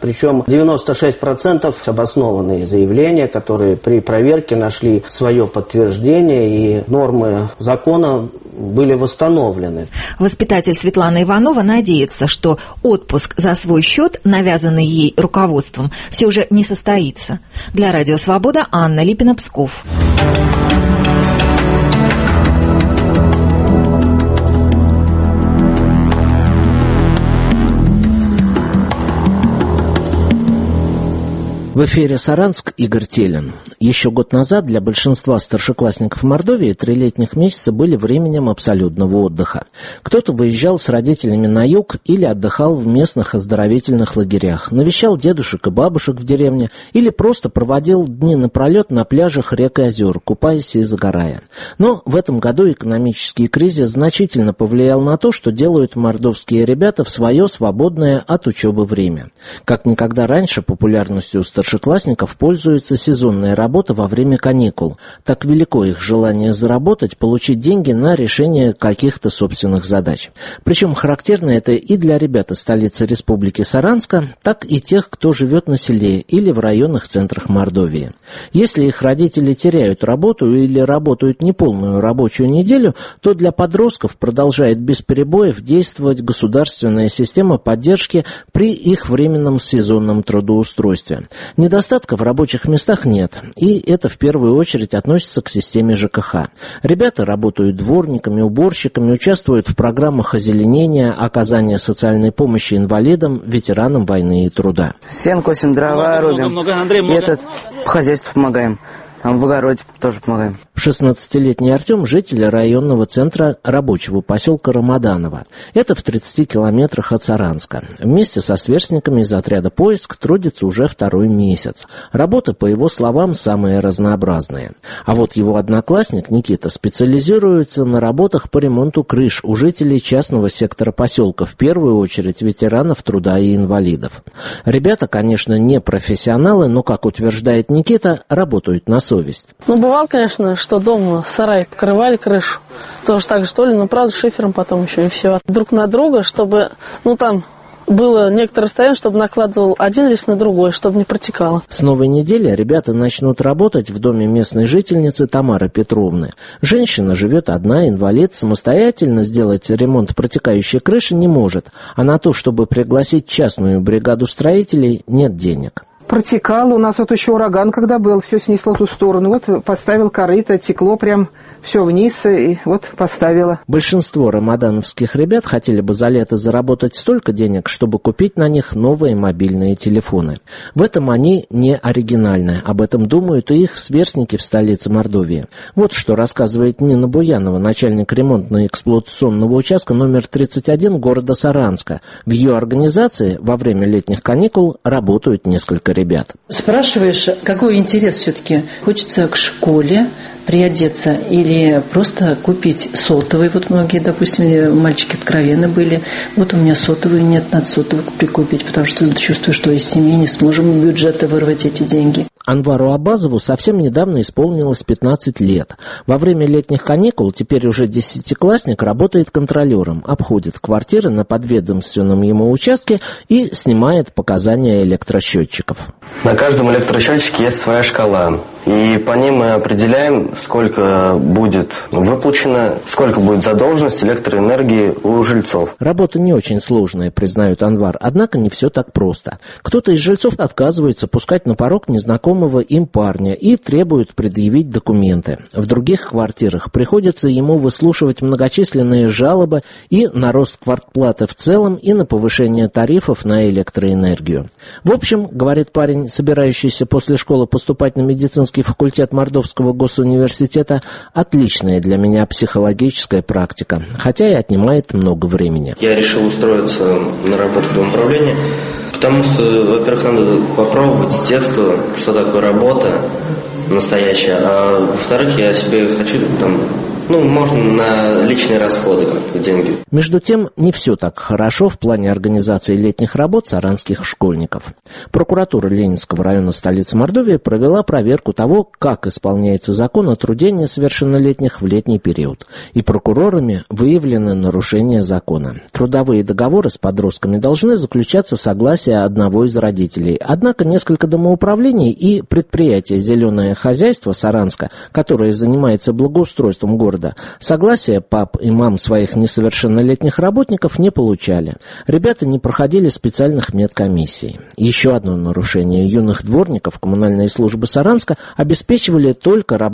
Причем 96% обоснованные заявления, которые при проверке нашли свое подтверждение, и нормы закона были восстановлены. Воспитатель Светлана Иванова надеется, что отпуск за свой счет, навязанный ей руководством, все же не состоится. Для Радио Свобода Анна Липина, Псков. В эфире «Саранск», Игорь Телин. Еще год назад для большинства старшеклассников Мордовии 3-летних месяца были временем абсолютного отдыха. Кто-то выезжал с родителями на юг или отдыхал в местных оздоровительных лагерях, навещал дедушек и бабушек в деревне или просто проводил дни напролет на пляжах рек и озер, купаясь и загорая. Но в этом году экономический кризис значительно повлиял на то, что делают мордовские ребята в свое свободное от учебы время. Как никогда раньше популярностью старшеклассников пользуется сезонная работа во время каникул. Так велико их желание заработать, получить деньги на решение каких-то собственных задач. Причем характерно это и для ребят из столицы Республики Саранска, так и тех, кто живет на селе или в районных центрах Мордовии. Если их родители теряют работу или работают неполную рабочую неделю, то для подростков продолжает без перебоев действовать государственная система поддержки при их временном сезонном трудоустройстве. Недостатка в рабочих местах нет, и это в первую очередь относится к системе ЖКХ. Ребята работают дворниками, уборщиками, участвуют в программах озеленения, оказания социальной помощи инвалидам, ветеранам войны и труда. Сен косим, дрова рубим, и по хозяйству помогаем. Там в огороде тоже помогаем. 16-летний Артем – житель районного центра рабочего поселка Рамаданово. Это в 30 километрах от Саранска. Вместе со сверстниками из отряда «Поиск» трудится уже второй месяц. Работа, по его словам, самая разнообразная. А вот его одноклассник Никита специализируется на работах по ремонту крыш у жителей частного сектора поселка, в первую очередь ветеранов труда и инвалидов. Ребята, конечно, не профессионалы, но, как утверждает Никита, работают на совесть. Бывало, конечно, что дома сарай покрывали крышу. Тоже так же, что ли, но, правда, шифером потом еще и все. Друг на друга, чтобы, там было некоторое расстояние, чтобы накладывал один лист на другой, чтобы не протекало. С новой недели ребята начнут работать в доме местной жительницы Тамары Петровны. Женщина живет одна, инвалид, самостоятельно сделать ремонт протекающей крыши не может, а на то, чтобы пригласить частную бригаду строителей, нет денег. Протекало. У нас вот еще ураган, когда был, все снесло в ту сторону. Вот поставил корыто, текло прям все вниз, и вот поставила. Большинство рамадановских ребят хотели бы за лето заработать столько денег, чтобы купить на них новые мобильные телефоны. В этом они не оригинальны. Об этом думают и их сверстники в столице Мордовии. Вот что рассказывает Нина Буянова, начальник ремонтно-эксплуатационного участка номер 31 города Саранска. В ее организации во время летних каникул работают несколько ребят. Спрашиваешь, какой интерес все-таки? Хочется к школе приодеться или просто купить сотовый. Вот многие, допустим, мальчики откровенно были. Вот у меня сотовый нет, надо сотовый прикупить, потому что чувствую, что из семьи не сможем из бюджета вырвать эти деньги. Анвару Абазову совсем недавно исполнилось 15 лет. Во время летних каникул теперь уже 10-классник работает контролером, обходит квартиры на подведомственном ему участке и снимает показания электросчетчиков. На каждом электросчетчике есть своя шкала, и по ним мы определяем, сколько будет выплачено, сколько будет задолженность электроэнергии у жильцов. Работа не очень сложная, признает Анвар, однако не все так просто. Кто-то из жильцов отказывается пускать на порог незнакомого им парня и требует предъявить документы. В других квартирах приходится ему выслушивать многочисленные жалобы и на рост квартплаты в целом, и на повышение тарифов на электроэнергию. В общем, говорит парень, собирающийся после школы поступать на медицинский факультет Мордовского госуниверситета, отличная для меня психологическая практика, хотя и отнимает много времени. Я решил устроиться на работу в домоуправления, потому что, во-первых, надо попробовать с детства, что такое работа настоящая, а во-вторых, я себе хочу Можно на личные расходы как-то деньги. Между тем, не все так хорошо в плане организации летних работ саранских школьников. Прокуратура Ленинского района столицы Мордовии провела проверку того, как исполняется закон о труде несовершеннолетних в летний период. И прокурорами выявлены нарушения закона. Трудовые договоры с подростками должны заключаться с согласия одного из родителей. Однако несколько домоуправлений и предприятие «Зеленое хозяйство» Саранска, которое занимается благоустройством города, согласия пап и мам своих несовершеннолетних работников не получали. Ребята не проходили специальных медкомиссий. Еще одно нарушение: юных дворников коммунальные службы Саранска обеспечивали только работу